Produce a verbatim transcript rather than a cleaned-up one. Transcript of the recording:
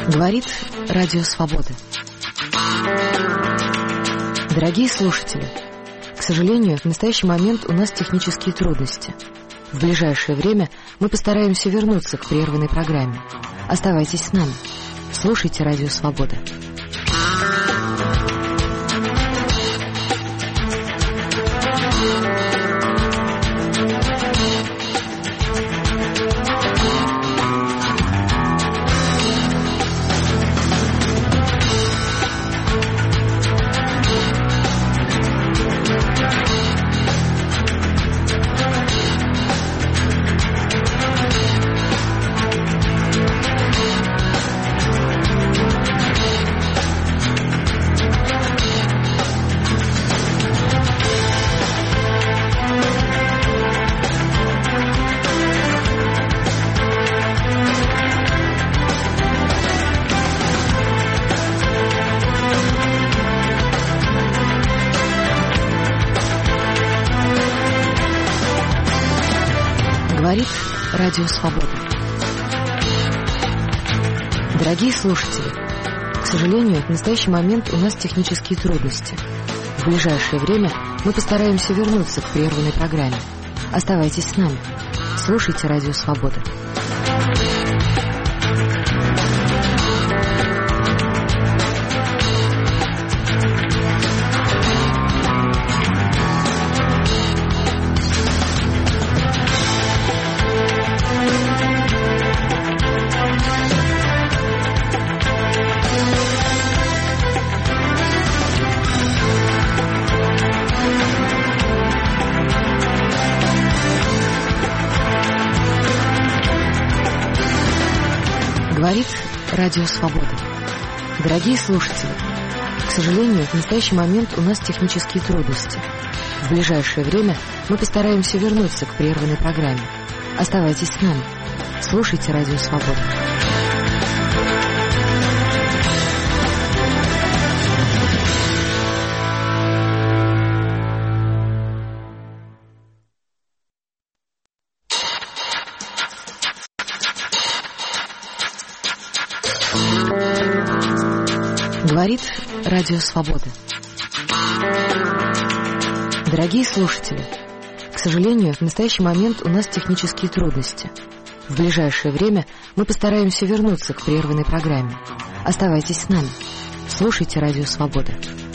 Говорит Радио Свобода. Дорогие слушатели, к сожалению, в настоящий момент у нас технические трудности. В ближайшее время мы постараемся вернуться к прерванной программе. Оставайтесь с нами. Слушайте Радио Свобода. Говорит Радио Свобода. Дорогие слушатели, к сожалению, в настоящий момент у нас технические трудности. В ближайшее время мы постараемся вернуться к прерванной программе. Оставайтесь с нами. Слушайте Радио Свобода. Говорит Радио Свобода. Дорогие слушатели, к сожалению, в настоящий момент у нас технические трудности. В ближайшее время мы постараемся вернуться к прерванной программе. Оставайтесь с нами. Слушайте Радио Свобода. Говорит Радио Свобода. Дорогие слушатели, к сожалению, в настоящий момент у нас технические трудности. В ближайшее время мы постараемся вернуться к прерванной программе. Оставайтесь с нами. Слушайте Радио Свобода.